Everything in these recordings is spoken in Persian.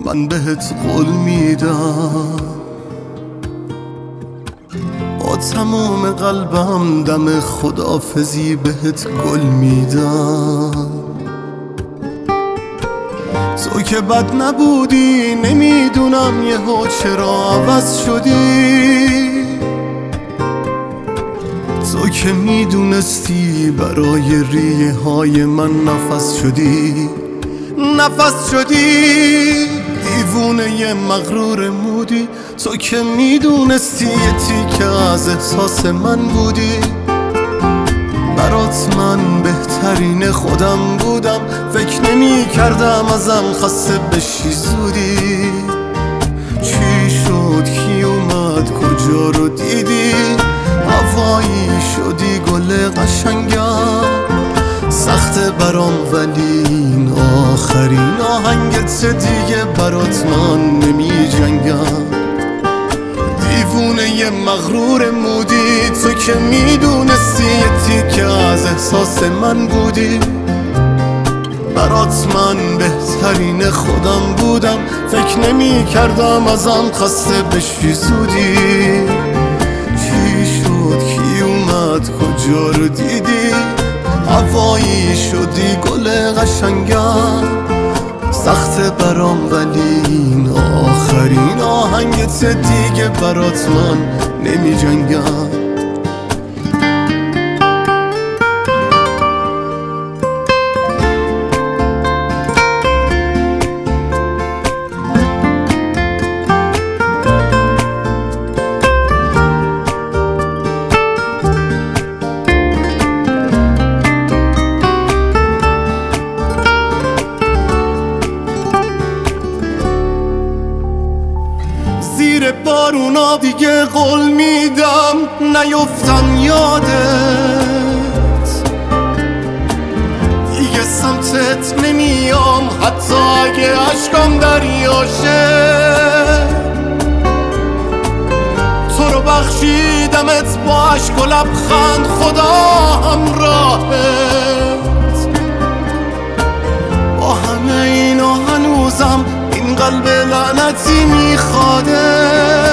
من بهت قول میدم، با تمام قلبم دم خداحافظی بهت گل میدم. تو که بد نبودی، نمیدونم یهو چرا عوض شدی. تو که میدونستی برای ریه های من نفس شدی، نفس شدی. دیوونه مغرور مودی، تو که میدونستی یه تیکه از احساس من بودی. برات من بهترین خودم بودم، فکر نمی کردم ازم خسته بشی زودی. چی شد؟ کی اومد؟ کجا رو دیدی؟ هوایی شدی گل قشنگم. سخته برام ولی این آخرین آهنگت دیگه برات من نمی جنگم. دیوونه مغرور مودی، تو که میدونستی یه تیکه از احساس من بودی. برات من بهترین خودم بودم، فکر نمی کردم ازم خسته بشی زودی. چی شد؟ کی اومد؟ کجا رو دیدی؟ هوایی شدی گل قشنگم. سخته برام ولی این آخرین آهنگت دیگه برات من نمی جنگم. زیر بارونا دیگه قول میدم نیفتم یادت. دیگه سمتت نمیام حتی اگه عشقم دریاشه. تو رو بخشیدمت با عشق و لبخند، خدا همراهت. با همه اینا هنوزم این قلب لعنتی میخواده.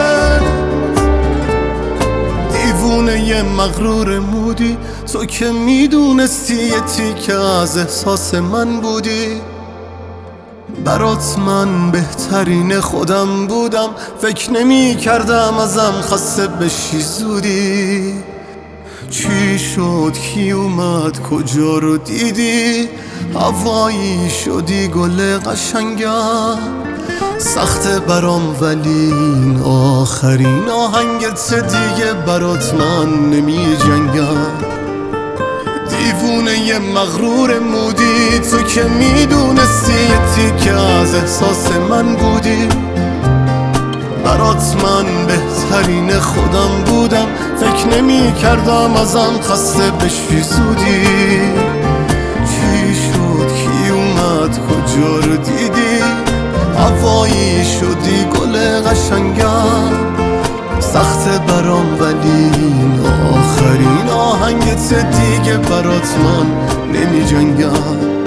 دیوونه مغرور مودی، تو که میدونستی یه تیکه از احساس من بودی. برات من بهترین خودم بودم، فکر نمی کردم ازم خسته بشی زودی. چی شد؟ کی اومد؟ کجا رو دیدی؟ هوایی شدی گل قشنگم. سخته برام ولی این آخرین آهنگت دیگه برات من نمی جنگم. دیوونه مغرور مودی، تو که میدونستی یه تیکه از احساس من بودی. برات من بهترین خودم بودم، فکر نمی کردم ازم خسته بشی زودی. چی شد؟ کی اومد؟ کجا رو دیدی؟ هوایی شدی گل قشنگم. سخته برام ولی این آخرین آهنگت دیگه برات من نمی جنگم.